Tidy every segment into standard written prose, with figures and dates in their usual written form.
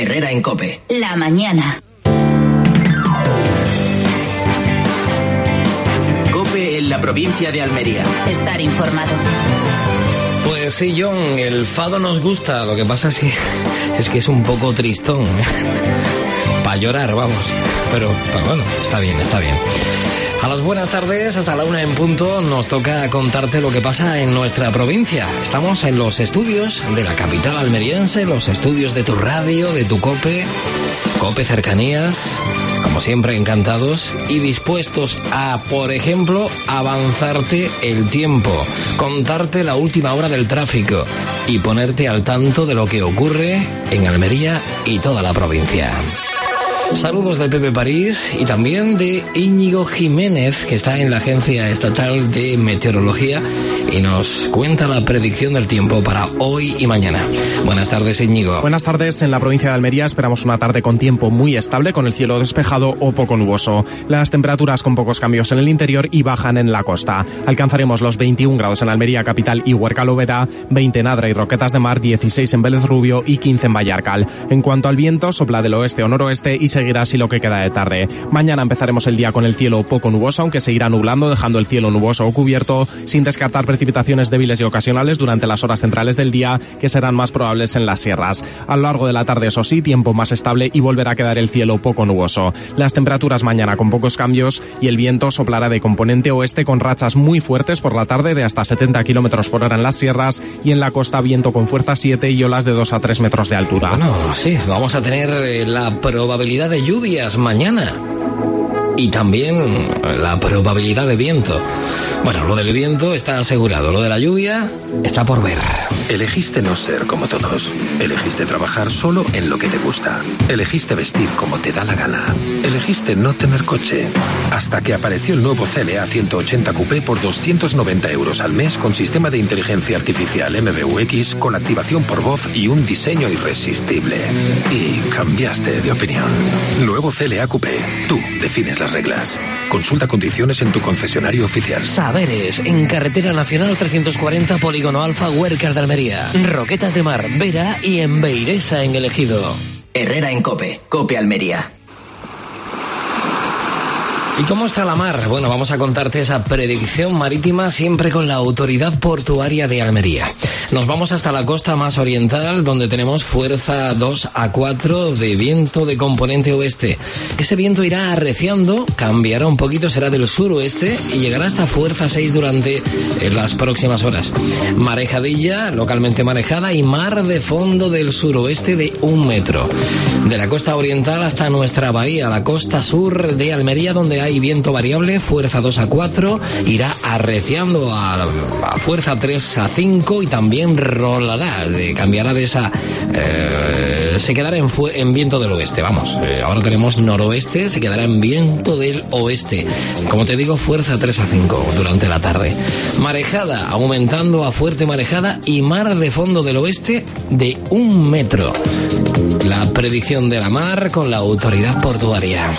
Herrera en COPE. La mañana. COPE en la provincia de Almería. Estar informado. Pues sí, John, el fado nos gusta. Lo que pasa es que es un poco tristón. Para llorar, vamos. Pero bueno, está bien. A las buenas tardes, hasta la 1 en punto, nos toca contarte lo que pasa en nuestra provincia. Estamos en los estudios de la capital almeriense, los estudios de tu radio, de tu COPE Cercanías, como siempre encantados y dispuestos a, por ejemplo, avanzarte el tiempo, contarte la última hora del tráfico y ponerte al tanto de lo que ocurre en Almería y toda la provincia. Saludos de Pepe París y también de Íñigo Jiménez, que está en la Agencia Estatal de Meteorología y nos cuenta la predicción del tiempo para hoy y mañana. Buenas tardes, Íñigo. Buenas tardes. En la provincia de Almería esperamos una tarde con tiempo muy estable, con el cielo despejado o poco nuboso. Las temperaturas con pocos cambios en el interior y bajan en la costa. Alcanzaremos los 21 grados en Almería capital y Huerca-Lóveda, 20 en Adra y Roquetas de Mar, 16 en Vélez Rubio y 15 en Vallarcal. En cuanto al viento, sopla del oeste o noroeste y seguirá así lo que queda de tarde. Mañana empezaremos el día con el cielo poco nuboso, aunque seguirá nublando, dejando el cielo nuboso o cubierto, sin descartar precipitaciones débiles y ocasionales durante las horas centrales del día, que serán más probables en las sierras. A lo largo de la tarde, eso sí, tiempo más estable y volverá a quedar el cielo poco nuboso. Las temperaturas mañana con pocos cambios y el viento soplará de componente oeste con rachas muy fuertes por la tarde de hasta 70 km por hora en las sierras y en la costa viento con fuerza 7 y olas de 2 a 3 metros de altura. Bueno, sí, vamos a tener la probabilidad de lluvias mañana y también la probabilidad de viento. Bueno, lo del viento está asegurado, lo de la lluvia está por ver. Elegiste no ser como todos. Elegiste trabajar solo en lo que te gusta. Elegiste vestir como te da la gana. Elegiste no tener coche. Hasta que apareció el nuevo CLA 180 Coupé por 290 euros al mes con sistema de inteligencia artificial MBUX con activación por voz y un diseño irresistible. Y cambiaste de opinión. Nuevo CLA Coupé. Tú defines las reglas. Consulta condiciones en tu concesionario oficial. Saberes, en Carretera Nacional 340, Polígono Alfa, Huércar de Almería. Roquetas de Mar, Vera y en Beiresa, en el Ejido. Herrera en COPE Almería. ¿Y cómo está la mar? Bueno, vamos a contarte esa predicción marítima siempre con la Autoridad Portuaria de Almería. Nos vamos hasta la costa más oriental, donde tenemos fuerza 2 a 4 de viento de componente oeste. Ese viento irá arreciando, cambiará un poquito, será del suroeste y llegará hasta fuerza 6 durante las próximas horas. Marejadilla, localmente marejada, y mar de fondo del suroeste de 1 metro. De la costa oriental hasta nuestra bahía, la costa sur de Almería, donde hay viento variable, fuerza 2 a 4, irá arreciando a fuerza 3 a 5 y también rolará, cambiará de esa... se quedará en viento del oeste, vamos. Ahora tenemos noroeste, se quedará en viento del oeste. Como te digo, fuerza 3 a 5 durante la tarde. Marejada, aumentando a fuerte marejada y mar de fondo del oeste de 1 metro. La predicción de la mar con la Autoridad Portuaria.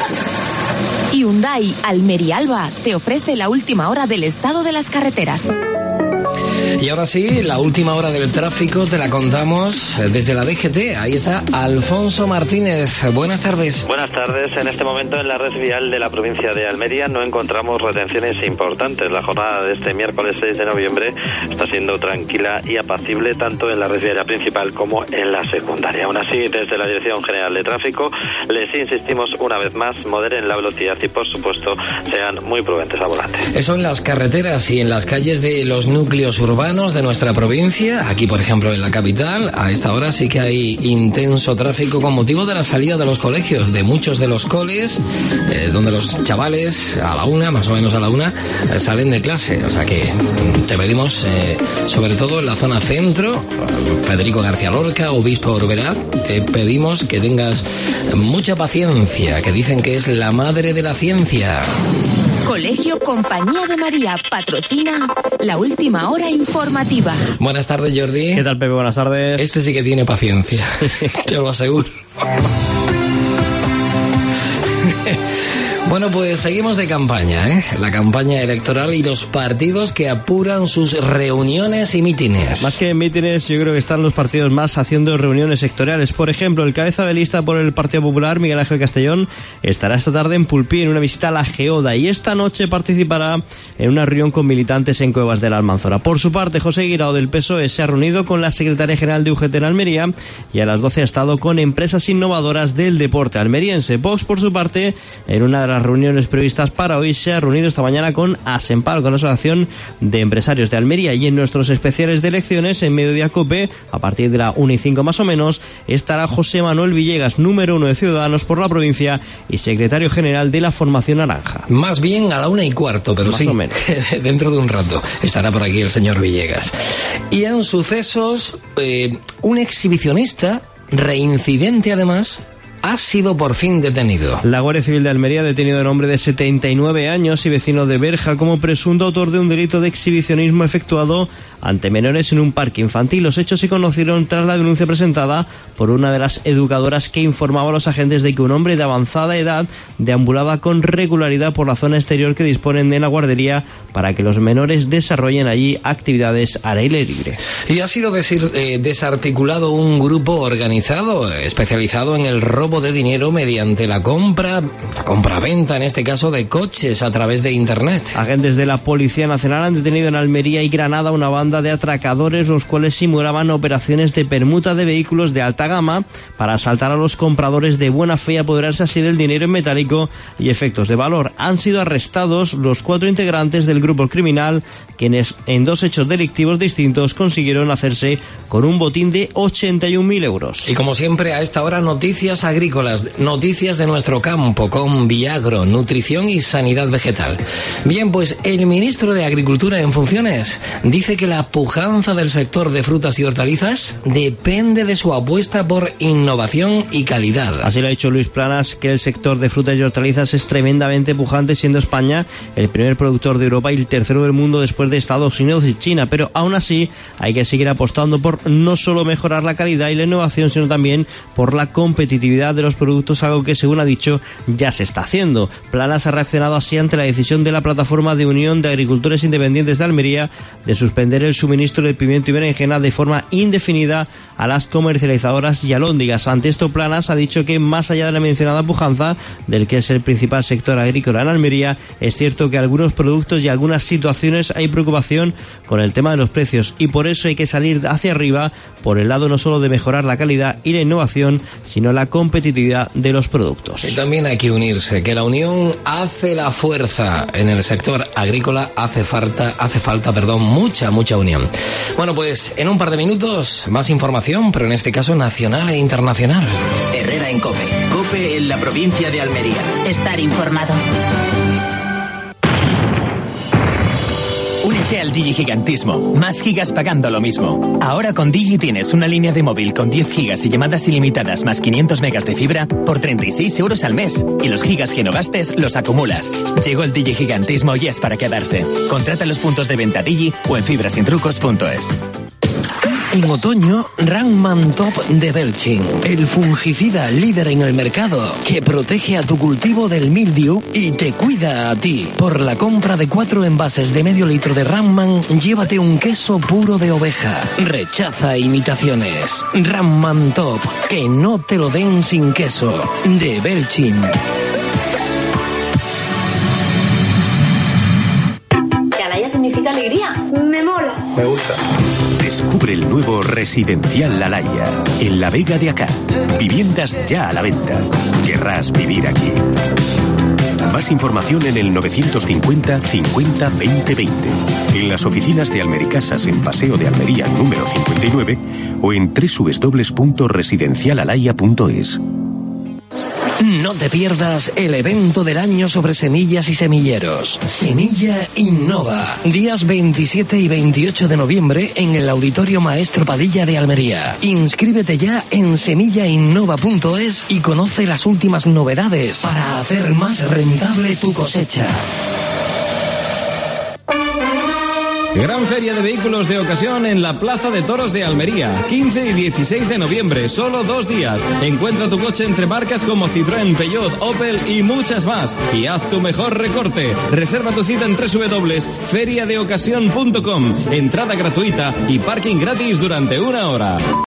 Hyundai Almería Alba te ofrece la última hora del estado de las carreteras. Y ahora sí, la última hora del tráfico te la contamos desde la DGT. Ahí está Alfonso Martínez. Buenas tardes. Buenas tardes. En este momento en la red vial de la provincia de Almería no encontramos retenciones importantes. La jornada de este miércoles 6 de noviembre está siendo tranquila y apacible tanto en la red vial principal como en la secundaria. Aún así, desde la Dirección General de Tráfico les insistimos una vez más, moderen la velocidad y por supuesto sean muy prudentes al volante. Eso en las carreteras y en las calles de los núcleos urbanos de nuestra provincia. Aquí, por ejemplo, en la capital, a esta hora sí que hay intenso tráfico con motivo de la salida de los colegios, de muchos de los coles, donde los chavales a la 1, más o menos a la 1, salen de clase. O sea que te pedimos, sobre todo en la zona centro, Federico García Lorca, Obispo Orberaz, te pedimos que tengas mucha paciencia, que dicen que es la madre de la ciencia. Colegio Compañía de María patrocina la última hora informativa. Buenas tardes, Jordi. ¿Qué tal, Pepe? Buenas tardes. Este sí que tiene paciencia, te lo aseguro. Bueno, pues seguimos de campaña, ¿eh? La campaña electoral y los partidos que apuran sus reuniones y mítines. Más que mítines, yo creo que están los partidos más haciendo reuniones sectoriales. Por ejemplo, el cabeza de lista por el Partido Popular, Miguel Ángel Castellón, estará esta tarde en Pulpí en una visita a la Geoda y esta noche participará en una reunión con militantes en Cuevas de la Almanzora. Por su parte, José Guirao del PSOE se ha reunido con la secretaria general de UGT en Almería y a las 12 ha estado con empresas innovadoras del deporte almeriense. Vox, por su parte, en una de las reuniones previstas para hoy, se ha reunido esta mañana con Asempal, con la Asociación de Empresarios de Almería, y en nuestros especiales de elecciones en Mediodía Cope, a partir de la 1:05 más o menos, estará José Manuel Villegas, número 1 de Ciudadanos por la provincia y secretario general de la Formación Naranja. Más bien a la 1:15, pero más sí, o menos. dentro de un rato estará por aquí el señor Villegas. Y en sucesos, un exhibicionista, reincidente además, ha sido por fin detenido. La Guardia Civil de Almería ha detenido a un hombre de 79 años y vecino de Berja como presunto autor de un delito de exhibicionismo efectuado ante menores en un parque infantil. Los hechos se conocieron tras la denuncia presentada por una de las educadoras que informaba a los agentes de que un hombre de avanzada edad deambulaba con regularidad por la zona exterior que disponen de la guardería para que los menores desarrollen allí actividades al aire libre. Y ha sido desarticulado un grupo organizado especializado en el robo de dinero mediante la compra-venta, en este caso, de coches a través de Internet. Agentes de la Policía Nacional han detenido en Almería y Granada una banda de atracadores, los cuales simulaban operaciones de permuta de vehículos de alta gama para asaltar a los compradores de buena fe y apoderarse así del dinero en metálico y efectos de valor. Han sido arrestados los 4 integrantes del grupo criminal, quienes en 2 hechos delictivos distintos consiguieron hacerse con un botín de 81.000 euros. Y como siempre, a esta hora, noticias agrícolas, noticias de nuestro campo con Viagro, nutrición y sanidad vegetal. Bien, pues el ministro de Agricultura en funciones dice que la pujanza del sector de frutas y hortalizas depende de su apuesta por innovación y calidad. Así lo ha dicho Luis Planas, que el sector de frutas y hortalizas es tremendamente pujante, siendo España el primer productor de Europa y el tercero del mundo después de Estados Unidos y China, pero aún así hay que seguir apostando por no solo mejorar la calidad y la innovación, sino también por la competitividad de los productos, algo que, según ha dicho, ya se está haciendo. Planas ha reaccionado así ante la decisión de la Plataforma de Unión de Agricultores Independientes de Almería de suspender el suministro de pimiento y berenjena de forma indefinida a las comercializadoras y alhóndigas. Ante esto, Planas ha dicho que, más allá de la mencionada pujanza, del que es el principal sector agrícola en Almería, es cierto que algunos productos y algunas situaciones hay preocupación con el tema de los precios, y por eso hay que salir hacia arriba por el lado no solo de mejorar la calidad y la innovación, sino la competitividad de los productos. Y también hay que unirse, que la unión hace la fuerza. En el sector agrícola hace falta, mucha unión. Bueno, pues en un par de minutos más información, pero en este caso nacional e internacional. Herrera en COPE. COPE en la provincia de Almería. Estar informado. Únete al digigigantismo. Más gigas pagando lo mismo. Ahora con Digi tienes una línea de móvil con 10 gigas y llamadas ilimitadas más 500 megas de fibra por 36 euros al mes. Y los gigas que no gastes los acumulas. Llegó el digigigantismo y es para quedarse. Contrata los puntos de venta Digi o en fibrasintrucos.es. En otoño, Ranman Top de Belchin, el fungicida líder en el mercado que protege a tu cultivo del mildiu y te cuida a ti. Por la compra de 4 envases de medio litro de Ranman, llévate un queso puro de oveja. Rechaza imitaciones. Ranman Top, que no te lo den sin queso, de Belchin. ¿Que Alaya significa alegría? Me mola. Me gusta. Descubre el nuevo Residencial Alaya, en la Vega de Acá. Viviendas ya a la venta. Querrás vivir aquí. Más información en el 950 50 20 20. En las oficinas de Almericasas en Paseo de Almería número 59 o en www.residencialalaya.es. No te pierdas el evento del año sobre semillas y semilleros. Semilla Innova. Días 27 y 28 de noviembre en el Auditorio Maestro Padilla de Almería. Inscríbete ya en semillainnova.es y conoce las últimas novedades para hacer más rentable tu cosecha. Gran feria de vehículos de ocasión en la Plaza de Toros de Almería. 15 y 16 de noviembre, solo 2 días. Encuentra tu coche entre marcas como Citroën, Peugeot, Opel y muchas más. Y haz tu mejor recorte. Reserva tu cita en www.feriadeocasión.com. Entrada gratuita y parking gratis durante 1 hora.